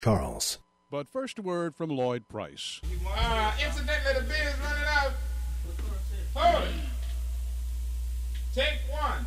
Charles. But first a word from Lloyd Price. Incidentally, the beer is running out. Hold it. Take one.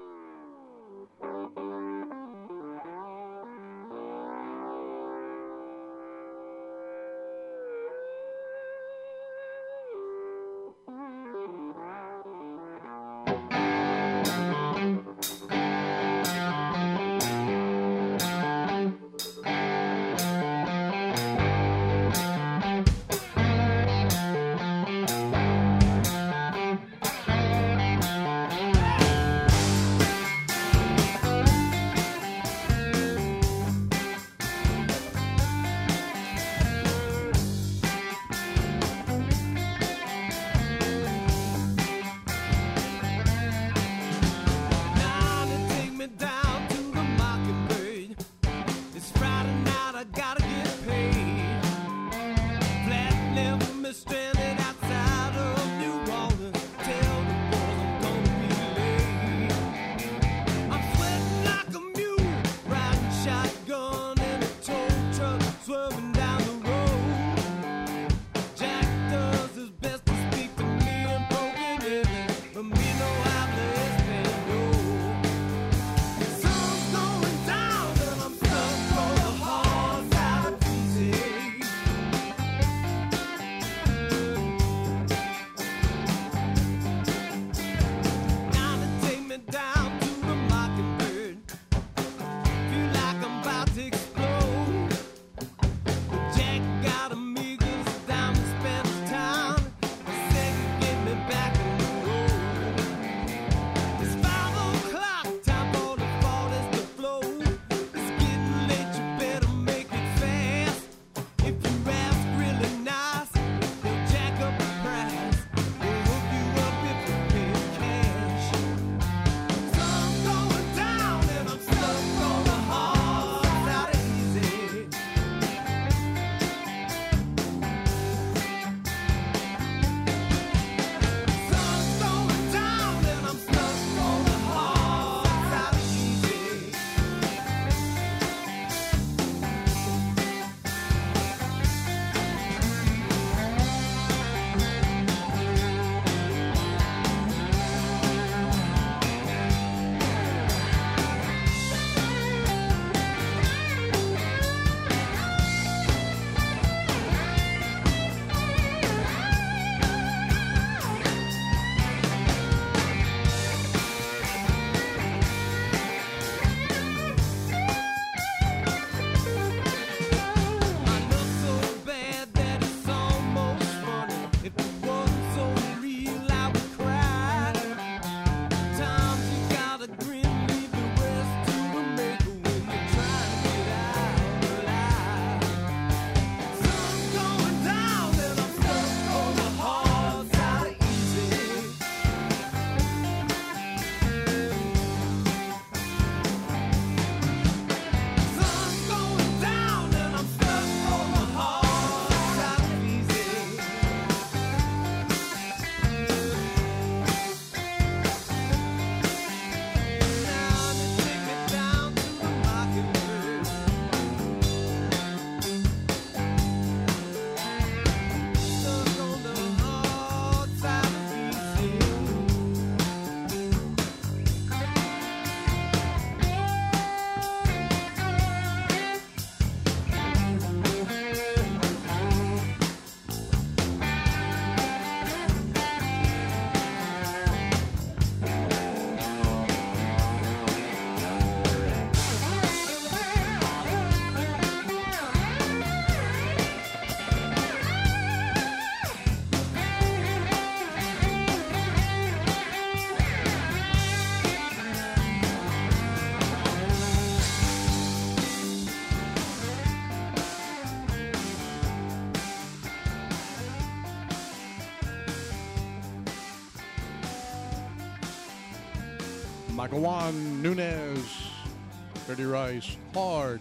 Michael Juan Nunez, Dirty Rice, hard,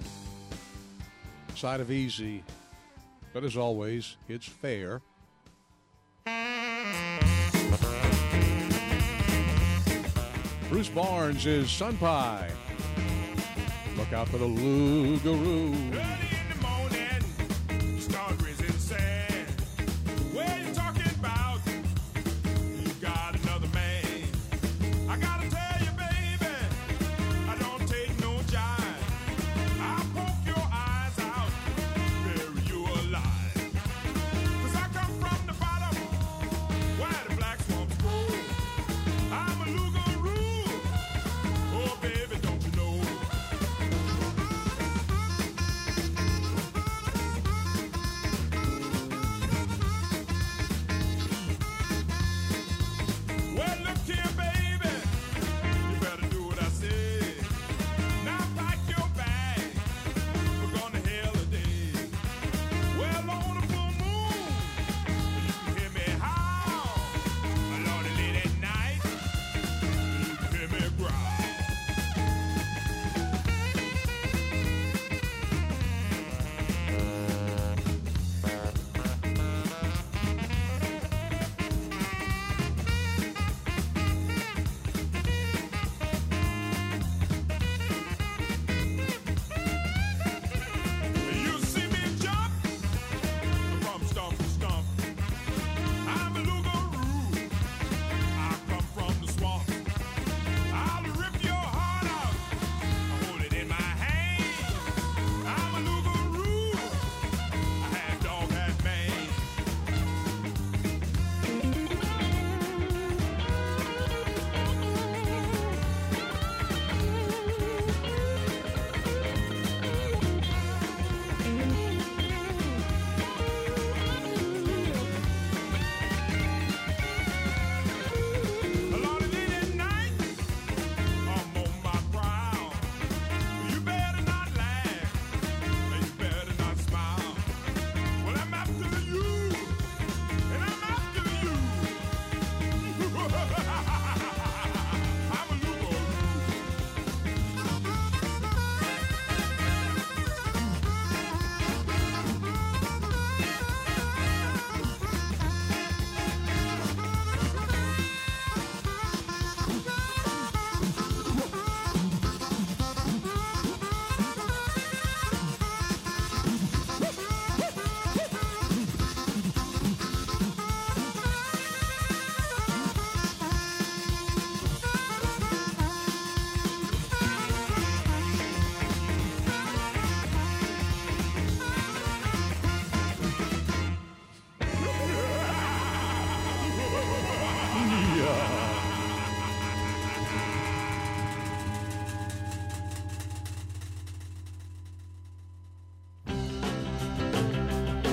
side of easy, but as always, it's fair. Bruce Barnes is Sun Pie. Look out for the Loogaroo. Early in the morning.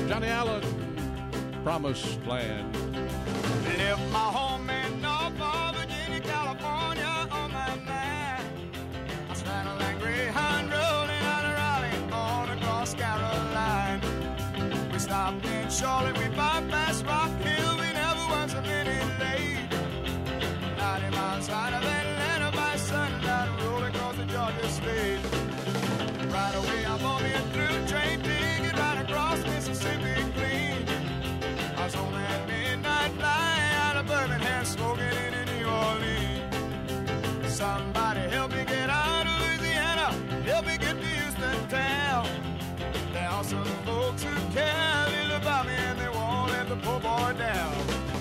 Johnny Allen, Promised Land. Left my home in Norfolk, Virginia, California on my mind. I straddled that Greyhound rolling out of Raleigh on across Caroline. We stopped in Charlotte, we bypassed Rock Hill, we never was a minute late. 90 miles out of Atlanta by sundown, rolled across the Georgia state. Right away I bought me a through train ticket right across Mississippi clean. I was on that midnight flight out of Birmingham, smoking in New Orleans. Somebody help me get out of Louisiana, help me get to Houston town. There are some folks who care little about me and they won't let the poor boy down.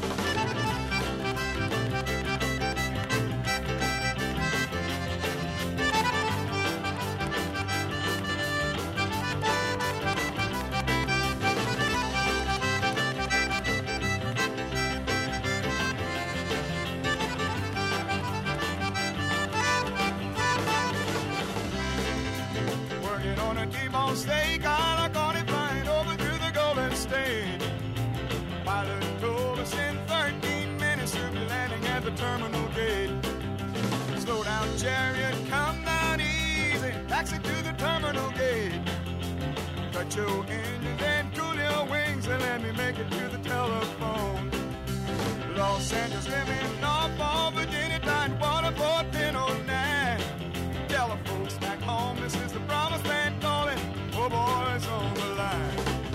T-bone steak, I like on it flying over through the Golden State. Pilot told us in 13 minutes we'll be landing at the terminal gate. Slow down, chariot, come down easy, taxi to the terminal gate. Cut your engines and cool your wings and let me make it to the telephone. Los Angeles, living Norfolk, Virginia, Tidewater, 1009. Tell the folks back home, this is the promised land calling. Oh, boys on the line.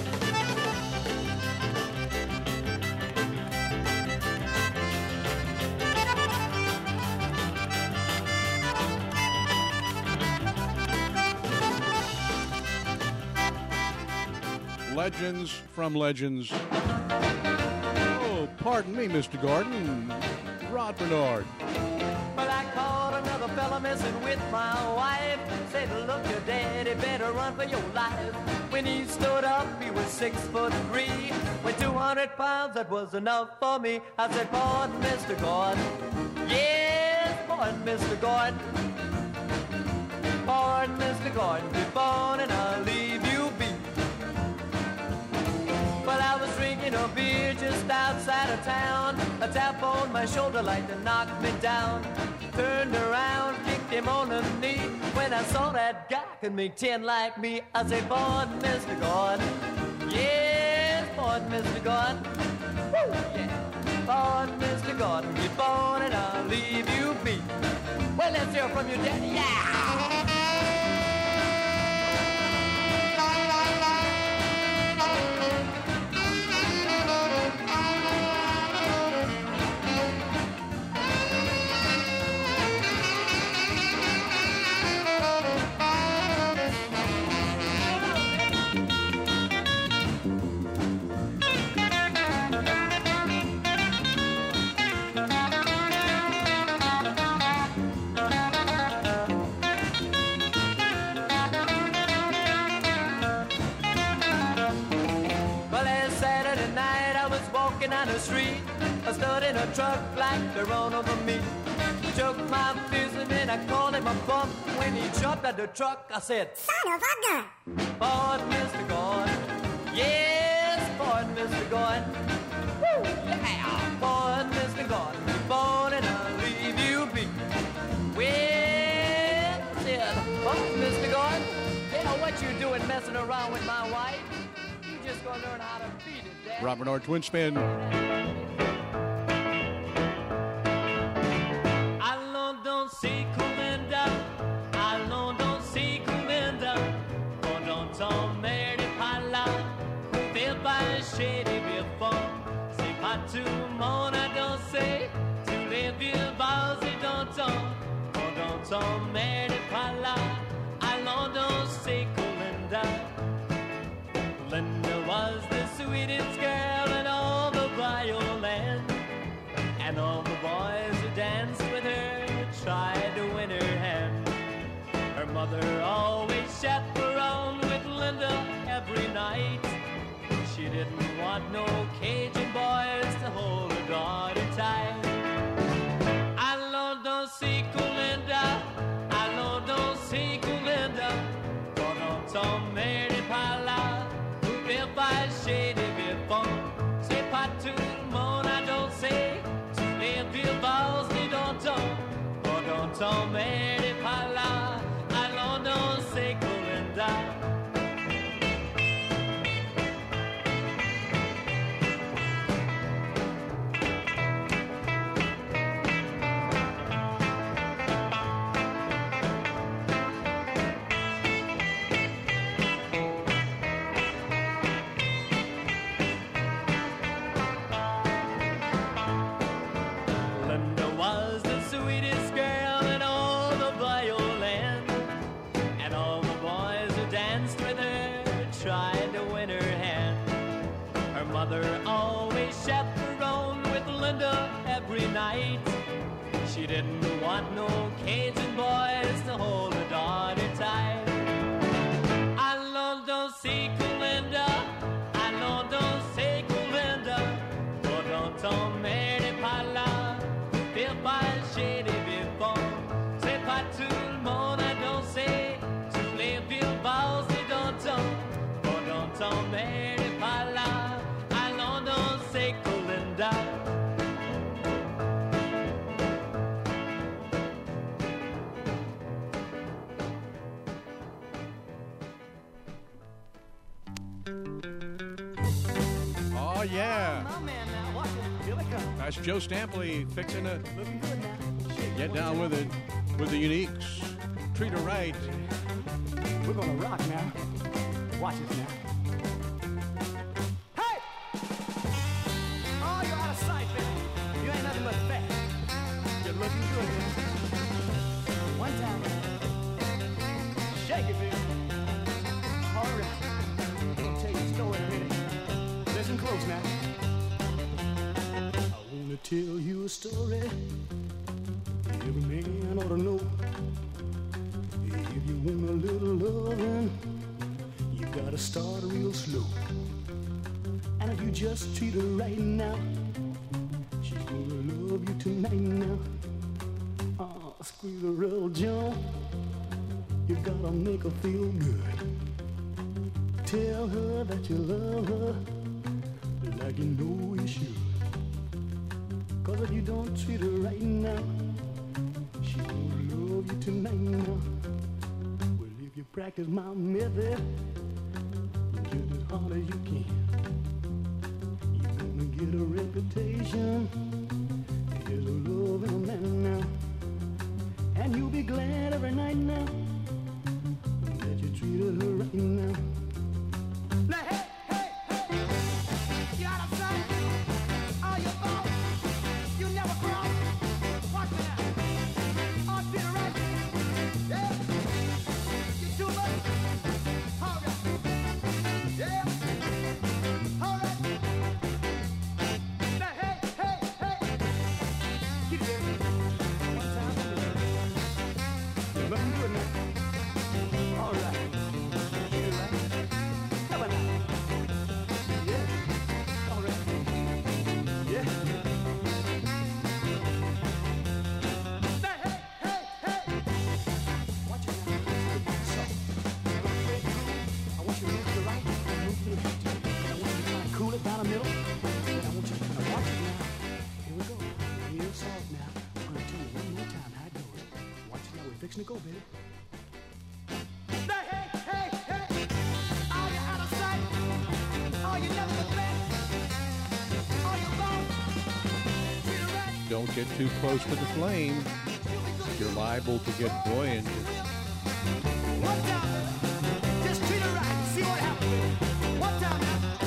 Legends from Legends. Oh, pardon me, Mr. Gordon. Rod Bernard. Well, I caught another fella messing with my wife. Said, look, your daddy better run for your life. When he stood up, he was 6'3". With 200 pounds, that was enough for me. I said, pardon, Mr. Gordon. Yes, pardon, Mr. Gordon. Pardon, Mr. Gordon. Be born and I'll leave you be. Well, I was drinking a beer just outside of town. A tap on my shoulder like to knock me down. Turned around, kicked him on the knee. When I saw that guy could make 10 like me, I said, pardon, Mr. Gordon. Yes, pardon, Mr. Gordon. Woo, yeah. Pardon, Mr. Gordon. Be born and I'll leave you be. Well, let's hear from your daddy. Yeah! Down the street, I stood in a truck like to run over me. Took my fist and then I called him a bump. When he jumped at the truck, I said, son of a gun. Pardon, Mr. Gordon. Yes, pardon, Mr. Gordon. Woo, yeah. Pardon, Mr. Gordon. Be born and I'll leave you be. Well, I said, pardon, Mr. Gordon. You know what you doing messing around with my wife? You just gonna learn how to beat it. Rod Bernard Twin Spin. Allons donc c'est Colinda, allons donc c'est Colinda. Pendant ton mère n'est pas là, pour faire chez les vieux fonds. C'est pas tout le monde à danser, tous les vieux bars et d'antan. Pendant ton mère n'est pas là, allons donc c'est Colinda. Linda was the sweetest girl in all the Bioland, and all the boys who danced with her tried to win her hand. Her mother always chaperoned with Linda every night. She didn't want no Cajun boys to hold her daughter tight. Allons donc c'est Colinda, allons donc c'est Colinda. Pendant ton mère n'est pas là, by shade mother always chaperoned with Linda every night. She didn't want no Cajun boys to hold her daughter tight. Allons danser con Linda, allons danser con Linda. Oh, don't t'emmerder par là, faire passer des vivants. C'est pas tout le monde à danser sur les villes basses et d'antan. Oh, don't t'emmerder par là, allons danser con Linda. Oh, yeah. My man now, watch it. Here they come. That's Joe Stampley fixing to Looking good now. Shake get down with it with the Uniques. Treat her right. We're gonna rock now. Watch this now. Hey! Oh, you're out of sight, baby. You ain't nothing but fat. You're looking good now. One time. Shake it, baby. All right. I'm gonna tell you a story in a minute. Listen close now. I wanna tell you a story every man ought to know. If you want a little loving, you gotta start real slow. And if you just treat her right now, she's gonna love you tonight now. Squeeze her real Joe, you gotta make her feel good. Tell her that you love her like you know you should. Cause if you don't treat her right now, she's gonna love you tonight now. Well, if you practice my method just as hard as you can, you're gonna get a reputation as a loving man now. And you'll be glad every night now that you treated her right now. Now, hey, hey, hey, you out of sight? Are you off? You never cross. Watch me now. On to the right. Yeah. You too much. All right. Yeah. All right. Now, hey, hey, hey. Get it there. One time. You're looking good now. All right. Get it right. Come on now. Yeah. All right. Yeah. Now, hey, hey, hey. Watch it now. So, I want you to move to the right, move to the left. And I want you to kind of cool it down the middle. And I want you to kind of watch it now. Here we go. Real soft now. I'm going to tell you one more time how it goes. Watch it now. We're fixing to go, baby. Now, hey, hey, hey. Are you out of sight? Are you never the best? Are you wrong? To the right. Don't get too close to the flame. You're liable to get buoyant. One time. Just treat her right. See what happens, baby. One time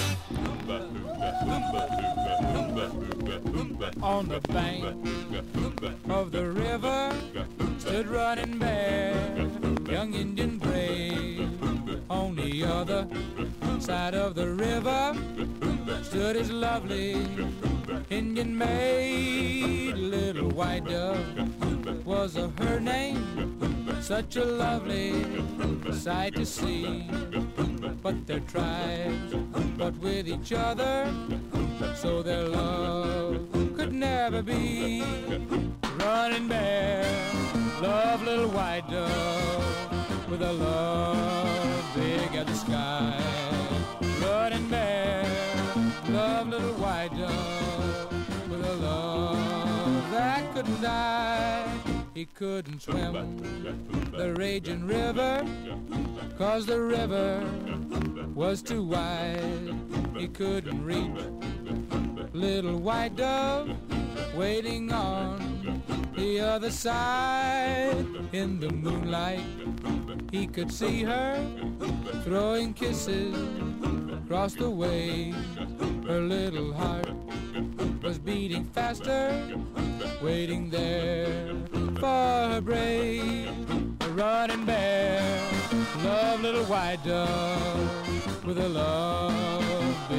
now. On the bank of the river stood Running Bear, young Indian brave. On the other side of the river stood his lovely Indian maid. Little white dove was her name, such a lovely sight to see. But their tribes fought with each other, so their love could never be. Running Bear loved little white dove with a love big as the sky. Running Bear loved little white dove with a love that couldn't die. He couldn't swim the raging river, 'cause the river was too wide. He couldn't reach little white dove waiting on the other side. In the moonlight he could see her throwing kisses across the way. Her little heart was beating faster, waiting there for her brave. Running Bear loved little white dove with a love big as the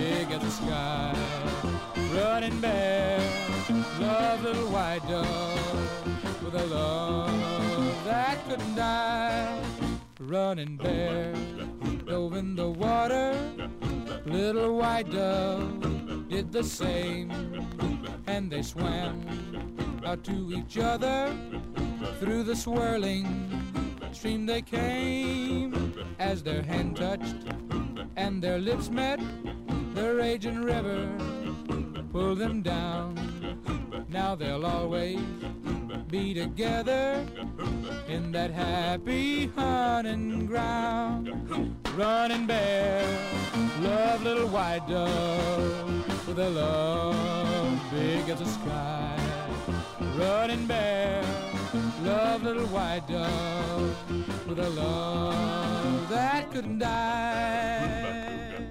the sky. Running bear, love little white dove with a love that couldn't die. Running bear, dove in the water, little white dove did the same, and they swam out to each other. Through the swirling stream they came. As their hand touched and their lips met, the raging river pulled them down. Now they'll always be together in that happy hunting ground. Running bear, love little white dove with a love big as the sky. Running bear, love little white dove with a love that couldn't die.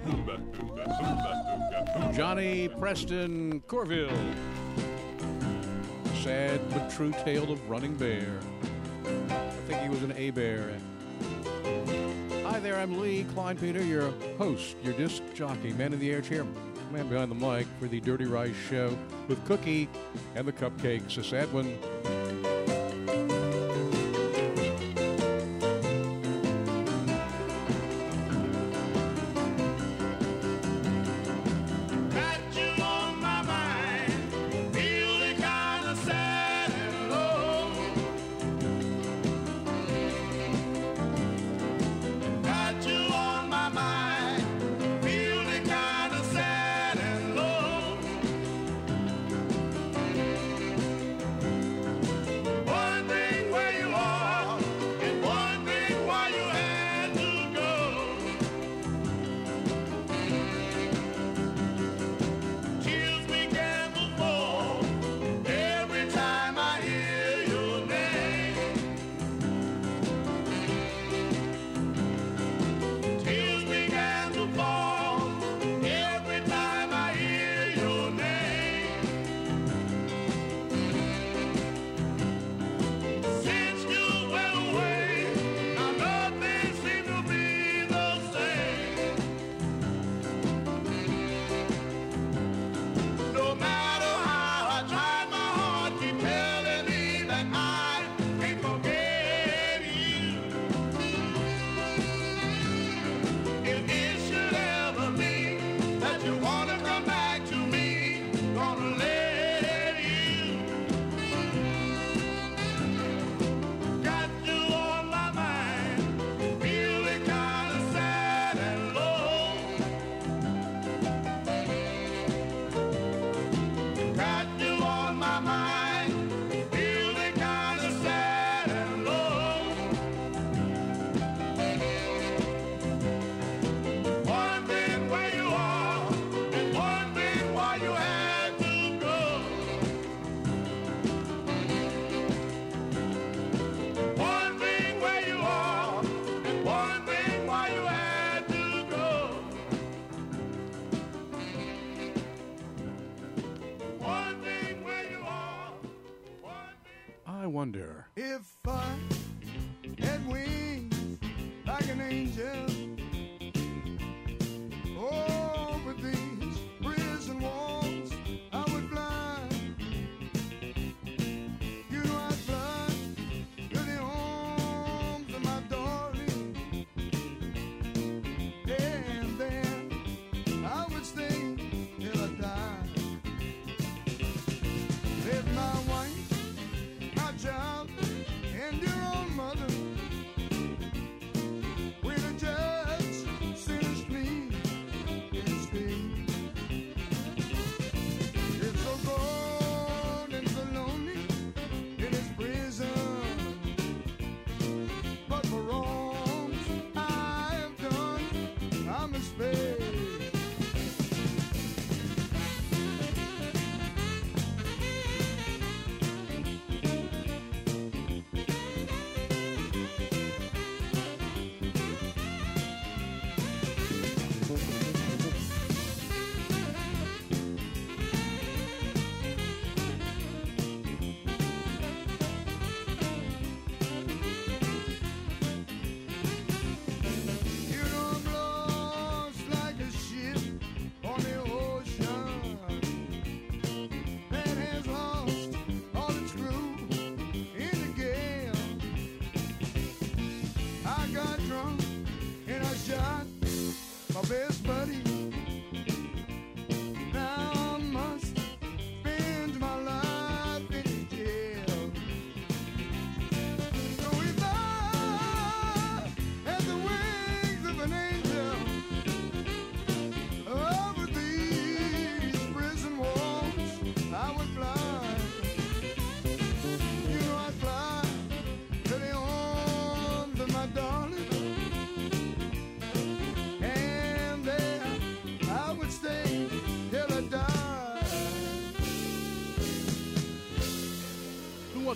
Johnny Preston Corville. Sad but true tale of Running Bear. I think he was an A-bear. Hi there, I'm Lee Kleinpeter, your host, your disc jockey, man in the air chair, man behind the mic for the Dirty Rice Show with Cookie and the Cupcakes. A sad one. Wonder. If I had wings like an angel over these prison walls, I would fly. You know I'd fly to the arms of my darling, and then I would stay till I die. Let my wife, my child,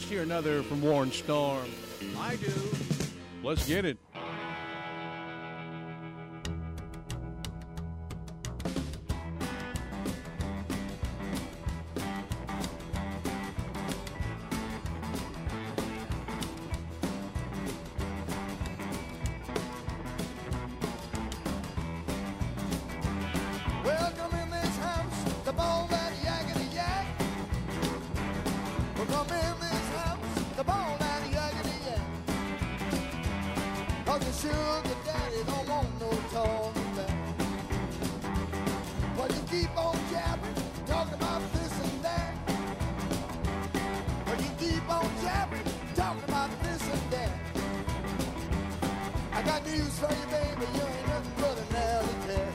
Let's hear another from Warren Storm. I do. Let's get it. Welcome in this house, the ball that yakety yak. Welcome in this house, the ball that yakety yak. 'Cause the sugar daddy don't want no talking back. Well, you keep on jabbering, talking about this and that. Well, you keep on jabbering, talking about this and that. I got news for you, baby, you ain't nothing but an alley cat.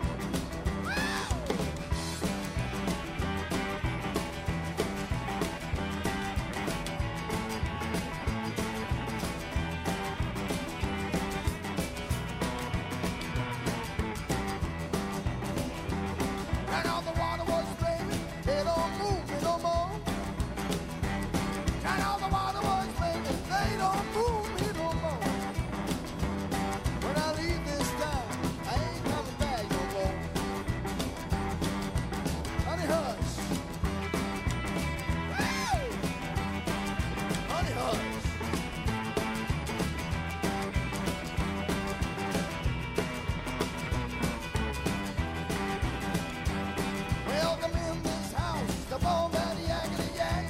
Turn on the water was baby, they don't move me no more. Turn on the water was baby, they don't move me no more. When I leave this town, I ain't coming back no more. Honey hush. Woo! Honey hush. Welcome in this house, the ball that yakety yak.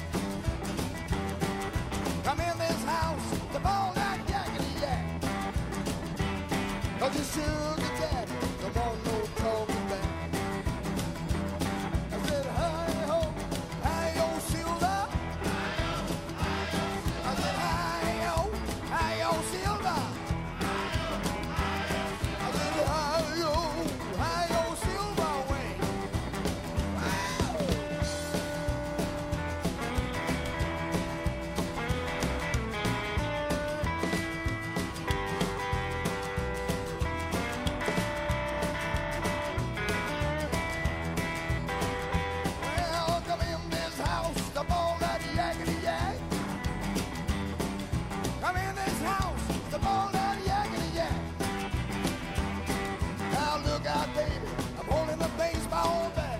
Come in this house, the ball that yakety yak. 'Cause you sugar daddy, come on, no talking back. I said, hi ho, Silver. I said, hi yo, Silver. I said, hi yo, Silver way. Well, come in this house, the ball that yakety yak. Come in this house, the ball that yakety yak. Now look out, baby, I'm holding the baseball bat.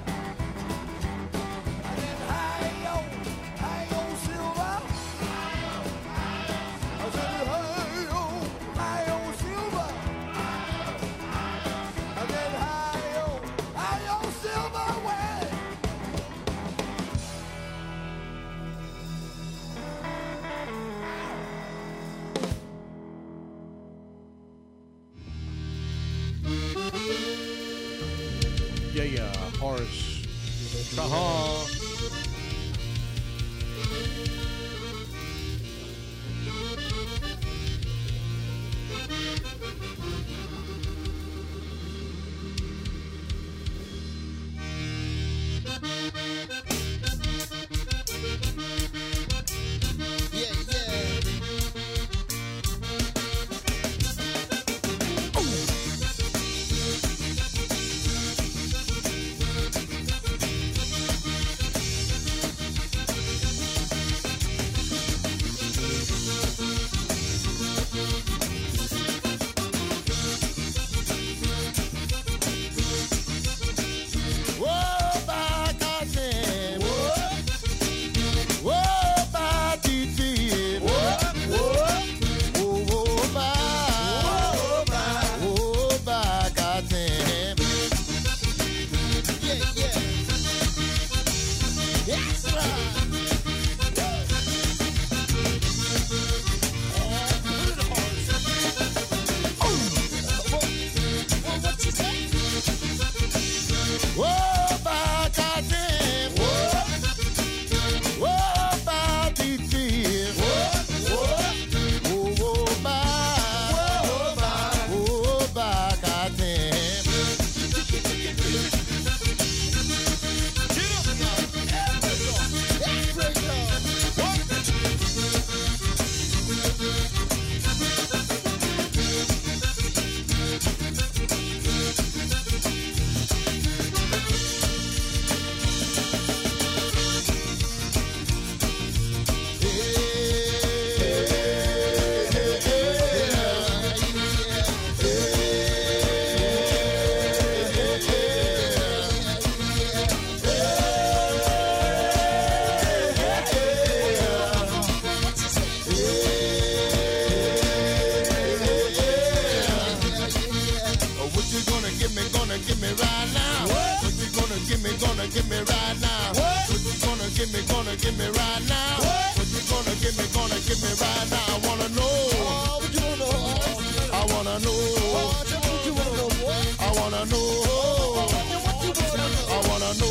I said, hi yo, Silver. I said, hi yo, Silver. I said, hi yo, Silver way. Yeah, Horace Trahan. give me right now? What you gonna give me right now? What you gonna give me right now? I wanna know. What you wanna know? I wanna know. What you wanna know? I wanna know. I wanna know.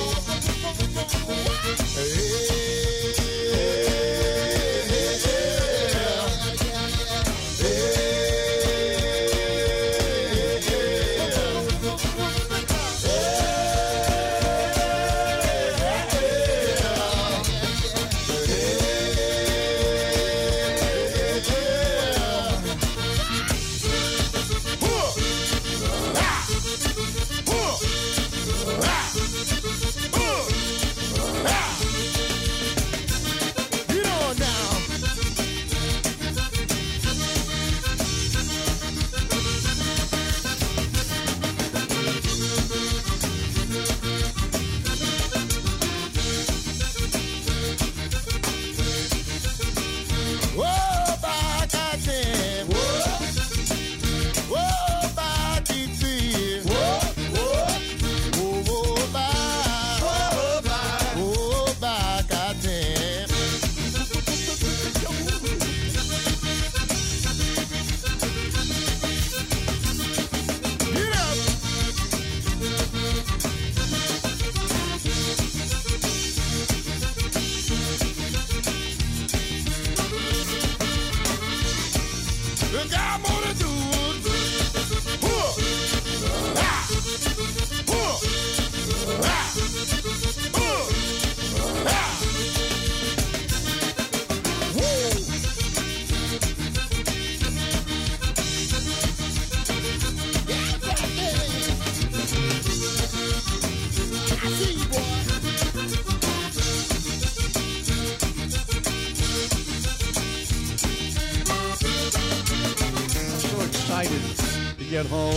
Get home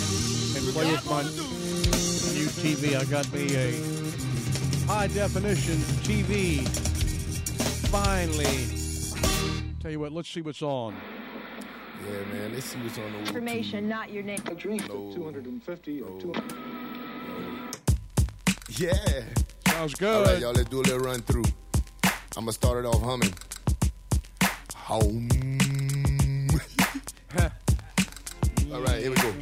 and play with my new TV. I got me a high definition TV. Finally. Tell you what, let's see what's on. Yeah, man, let's see what's on the information, not your name. A drink of 250 or 200. Yeah. Sounds good. All right, y'all, let's do a little run through. I'm going to start it off humming. Home. All right, here we go.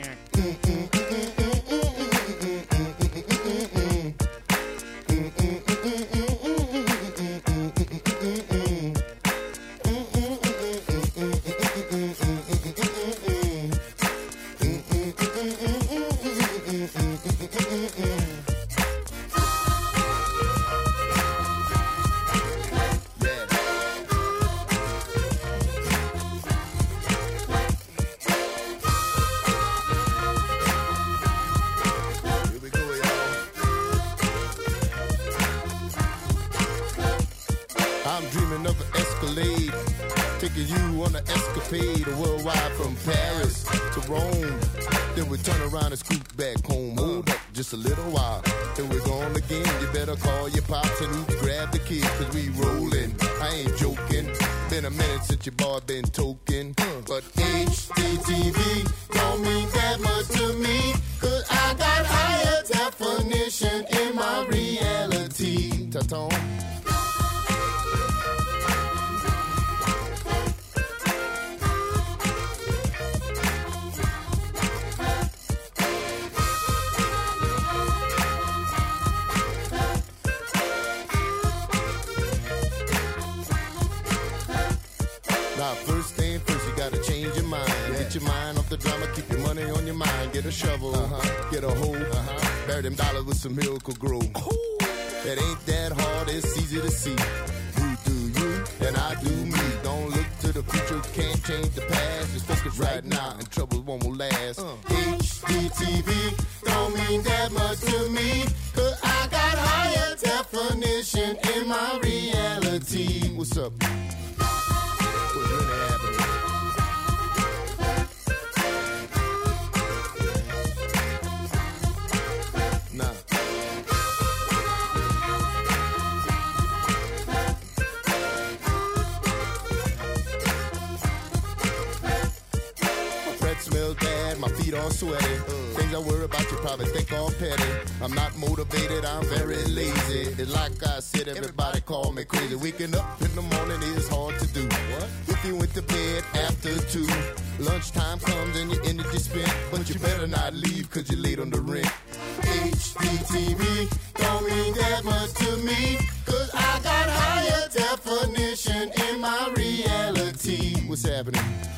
A little while, then we're gone again. You better call your pops and oops, grab the kids, cause we rollin'. I ain't joking. Been a minute since your boy been token. But HDTV don't mean that much to me, cause I got higher definition in my reality. Ta-tom. First thing first, you gotta change your mind. Get your mind off the drama, keep your money on your mind. Get a shovel, get a hoe, bury them dollars with some miracle grow. It ain't that hard, it's easy to see. You do you, and I do me. Don't look to the future, can't change the past. Just focus right now, and trouble won't last. HDTV don't mean that much to me, cause I got higher definition in my reality. What's up? All sweaty, things I worry about you probably think all petty. I'm not motivated, I'm very lazy. It's like I said, everybody call me crazy. Waking up in the morning is hard to do. What? If you went to bed after 2, lunchtime comes and your energy spent, but you better not leave cause you're late on the rent. HDTV don't mean that much to me, cause I got higher definition in my reality. What's happening?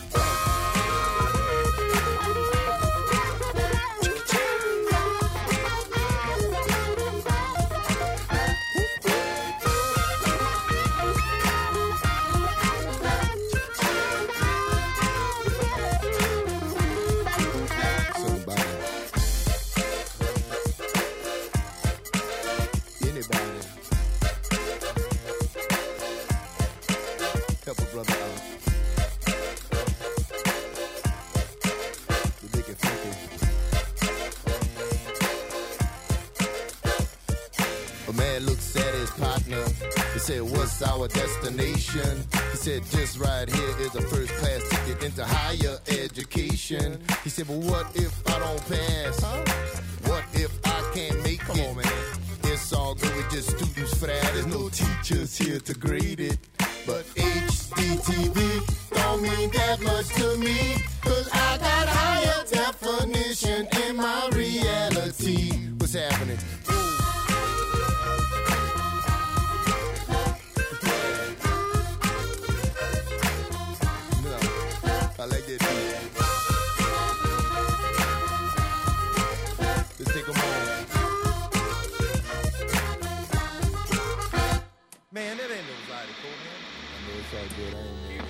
Said, what's our destination? He said, just right here is a first class ticket into higher education. He said, but what if I don't pass? What if I can't make it? Come on, man. It's all good, we're just students for that. There's no teachers here to grade it. But HDTV don't mean that much to me, cause I got higher definition in my reality. What's happening? I like that beat. Let's take 'em home. Man, that ain't no Zydeco, man. I know it's all good. I ain't know.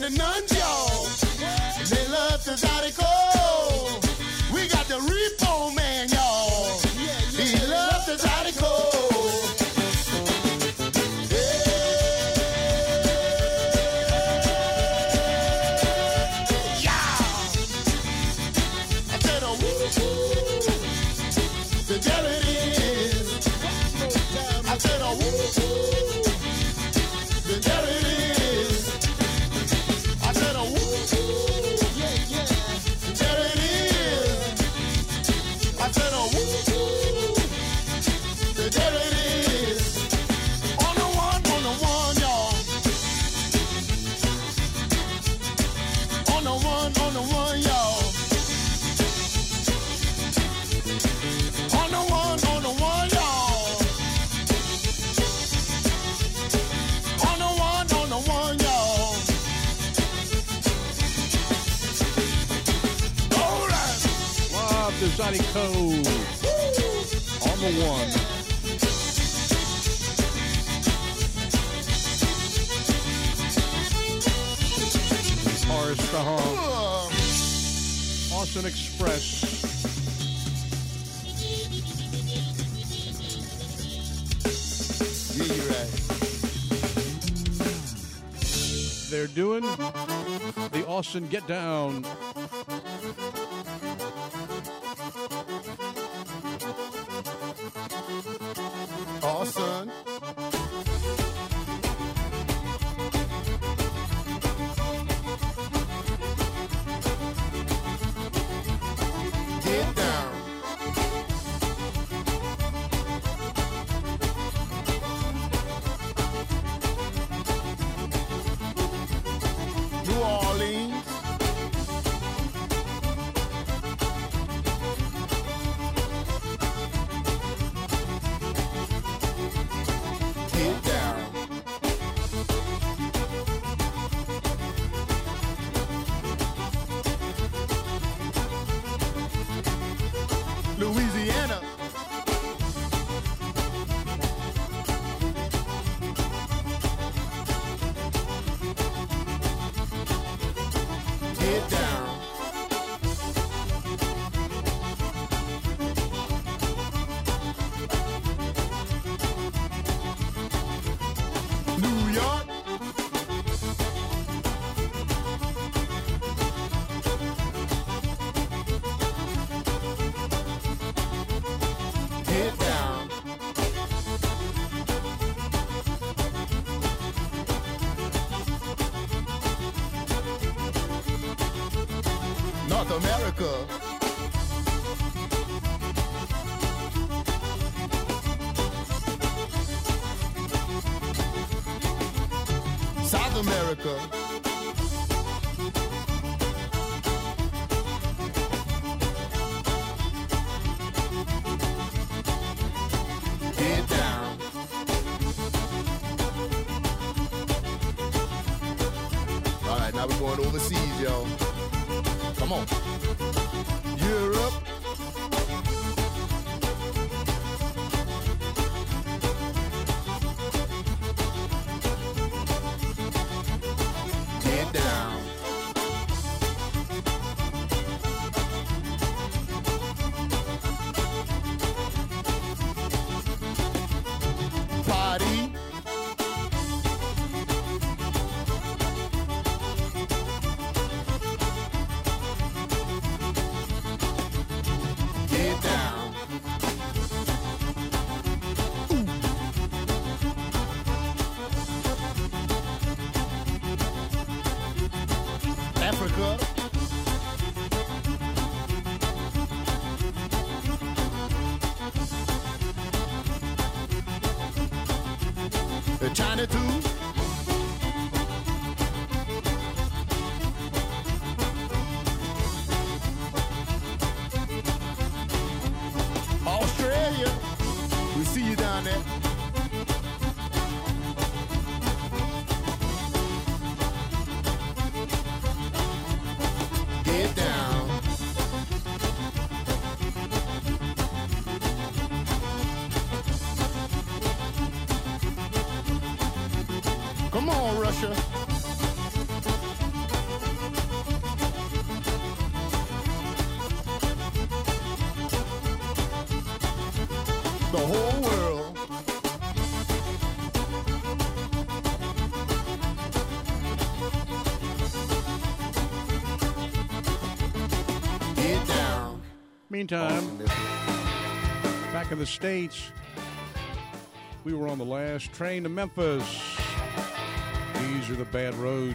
the nuns, y'all. They love to Zydeco. We got the repo man, y'all. He loves the Zydeco. Zydeco on the one. Horace Strahon. Austin Express. Yeah, you're right. They're doing the Austin Get Down. Son. Get down. New Orleans. Louisiana. Get down. New York. Get down. North America. South America. Get down. All right, now we're going overseas, y'all. Come on. Europe. Get down. Party. Get down. Ooh. Africa. China too. Australia. We see you down there. Get down. Come on, Russia. Meantime, back in the States, we were on the last train to Memphis. These are the Bad Roads.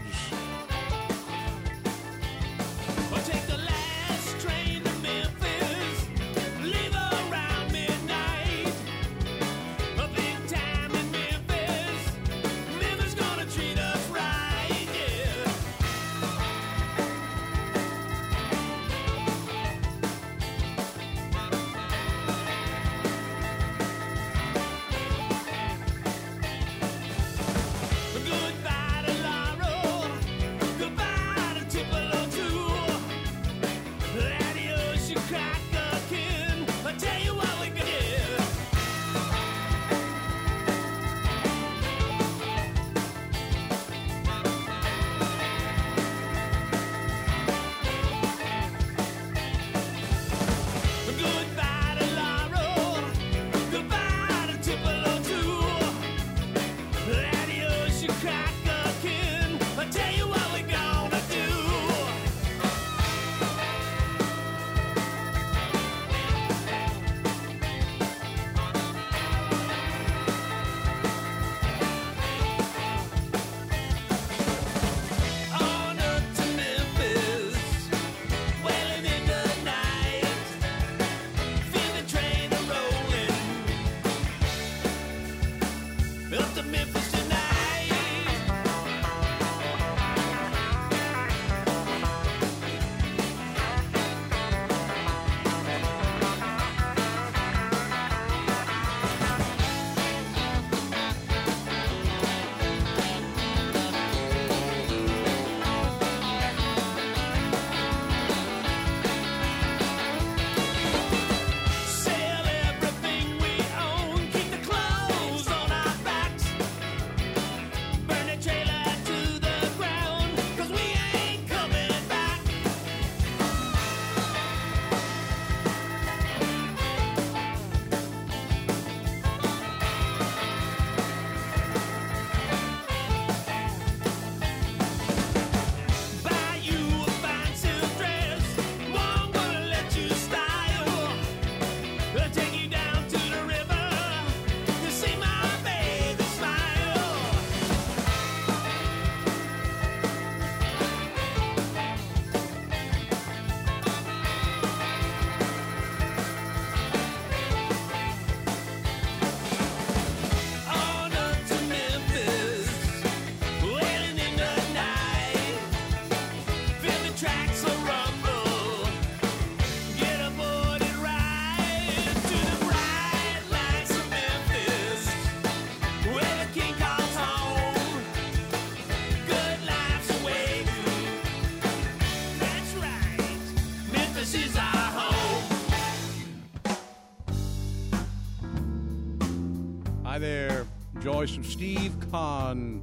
Hi there, Joyce from Steve Kahn.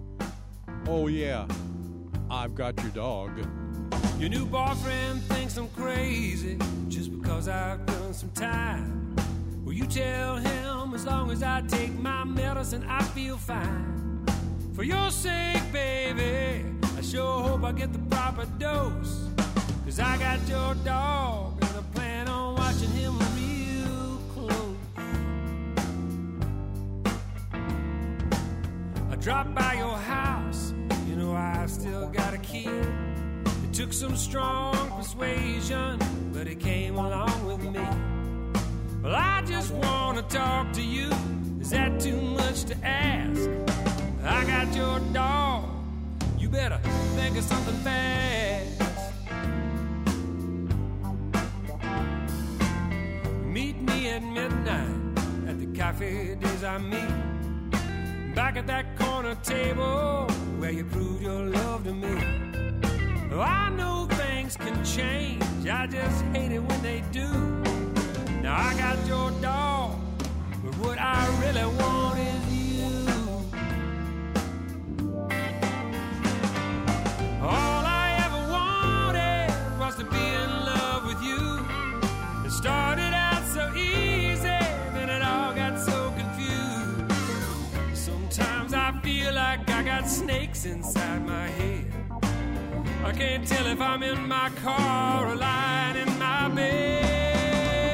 Oh yeah, I've got your dog. Your new boyfriend thinks I'm crazy just because I've done some time. Will you tell him as long as I take my medicine I feel fine? For your sake, baby, I sure hope I get the proper dose. 'Cause I got your dog and I plan on watching him real close. I dropped by your house, you know I've still got a key. It took some strong persuasion, but it came along with me. Well, I just want to talk to you. Is that too much to ask? I got your dog. You better think of something fast. Meet me at midnight at the Cafe des Amis. Back at that corner table where you proved your love to me. Oh, I know things can change, I just hate it when they do. Now I got your dog, but what I really want is you. All I ever wanted was to be in love with you. It started out so easy, then it all got so confused. Sometimes I feel like I got snakes inside my head. I can't tell if I'm in my car or lying in my bed.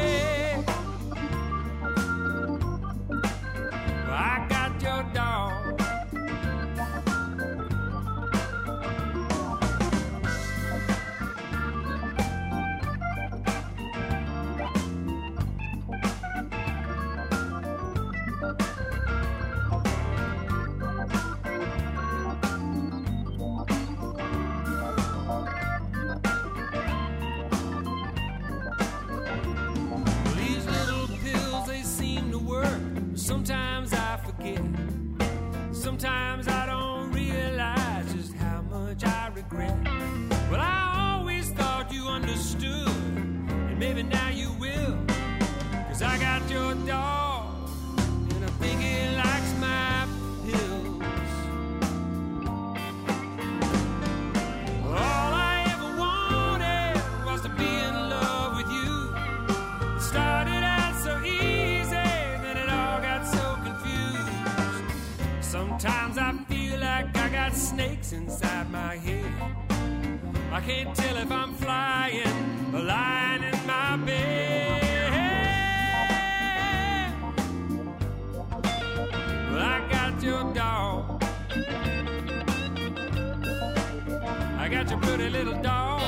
Sometimes I don't realize just how much I regret. But I always thought you understood, and maybe now you will. 'Cause I got your dog, and I think he likes my pills. All I ever wanted was to be in love with you. It started out so easy, then it all got so confused. Sometimes I feel like I got snakes inside my head. I can't tell if I'm flying or lying in my bed. Well, I got your dog. I got your pretty little dog.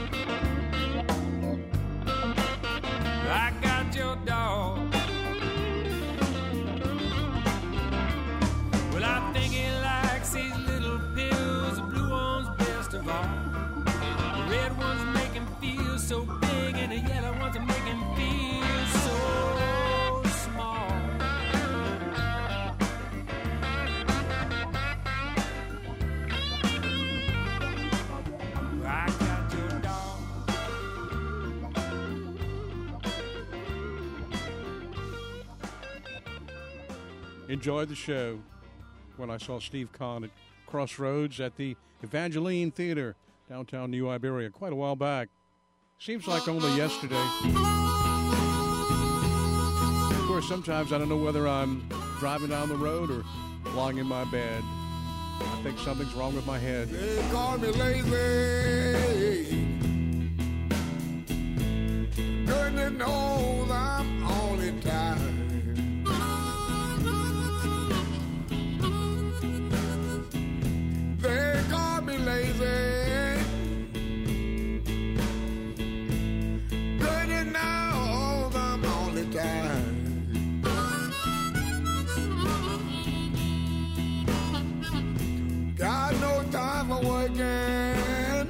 I got your dog. Well, I think he likes these little pills. The blue one's best of all. The red ones make him feel so big, and the yellow ones make him feel so small. I got your dog. Enjoyed the show when I saw Steve Kahn at Crossroads at the Evangeline Theater, downtown New Iberia, quite a while back. Seems like only yesterday. Of course, sometimes I don't know whether I'm driving down the road or lying in my bed. I think something's wrong with my head. They call me lazy. Goodness knows I'm only tired. They call me lazy. Goodness knows I'm only tired. Got no time for working.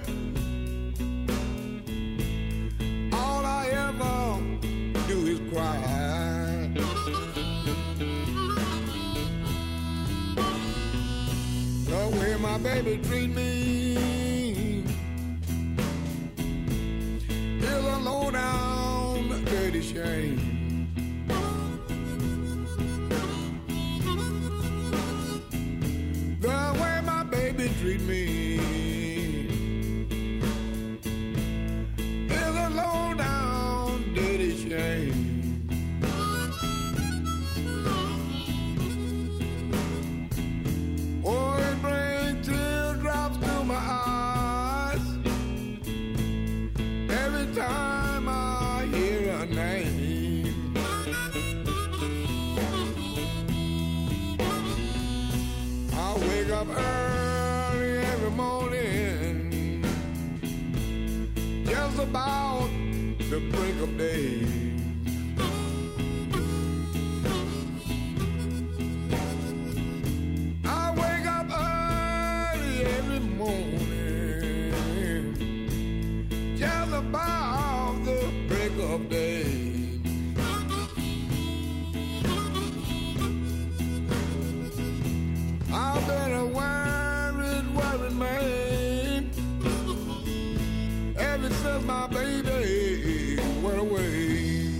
All I ever do is cry. The way my baby treat me is a low down dirty shame. The way my baby treat me is a low down dirty shame. Oh, it brings teardrops to my eyes every time I hear a name. I wake up early every morning, just about the break of day. I wake up early every morning, just about the break of day. I've been a worried man ever since my baby went away.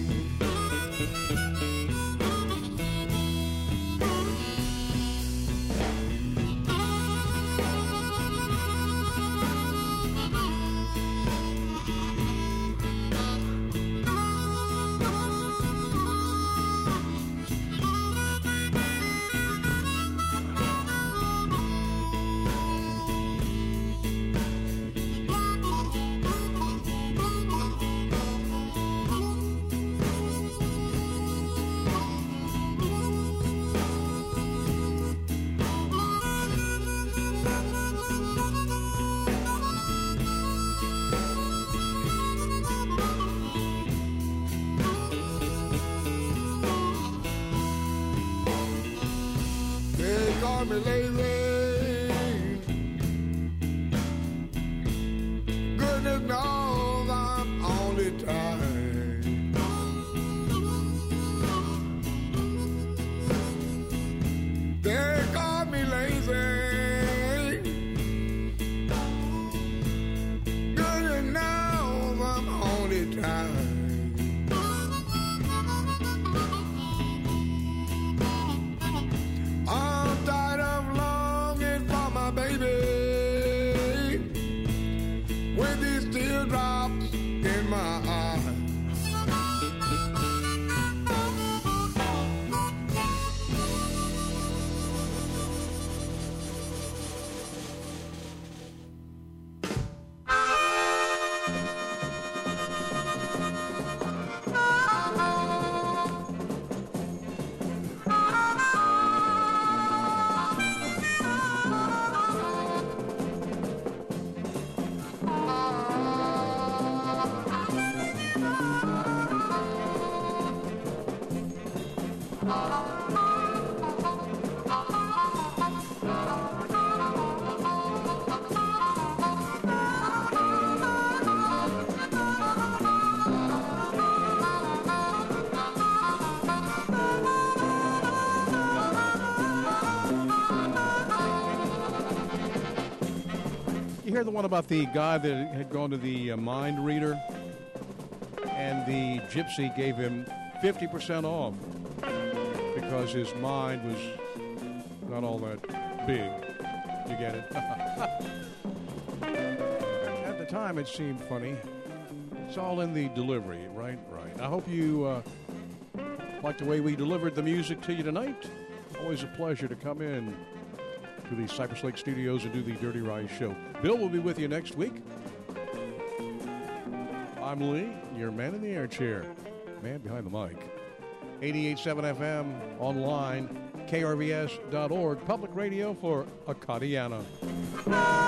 They call me lazy. Goodness knows I'm only tired. They call me lazy. my baby with these teardrops in my eyes. You hear the one about the guy that had gone to the mind reader and the gypsy gave him 50% off because his mind was not all that big. You get it? At the time, it seemed funny. It's all in the delivery, right? Right. I hope you like the way we delivered the music to you tonight. Always a pleasure to come in to the Cypress Lake Studios and do the Dirty Rise Show. Bill will be with you next week. I'm Lee, your man in the air chair, man behind the mic. 88.7 FM, online, krvs.org, public radio for Acadiana.